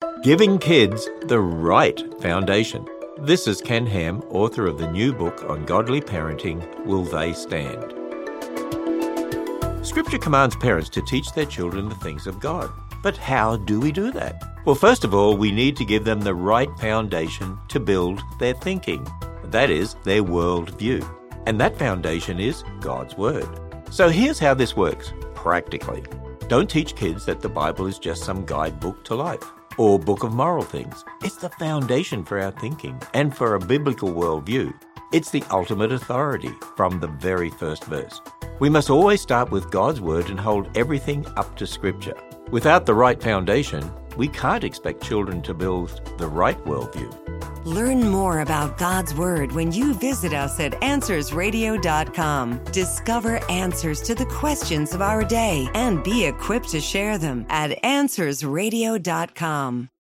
Giving Kids the Right Foundation. This is Ken Ham, author of the new book on godly parenting, Will They Stand? Scripture commands parents to teach their children the things of God. But how do we do that? Well, first of all, we need to give them the right foundation to build their thinking. That is, their worldview. And that foundation is God's Word. So here's how this works, practically. Don't teach kids that the Bible is just some guidebook to life or book of moral things. It's the foundation for our thinking and for a biblical worldview. It's the ultimate authority from the very first verse. We must always start with God's Word and hold everything up to Scripture. Without the right foundation, we can't expect children to build the right worldview. Learn more about God's Word when you visit us at AnswersRadio.com. Discover answers to the questions of our day and be equipped to share them at AnswersRadio.com.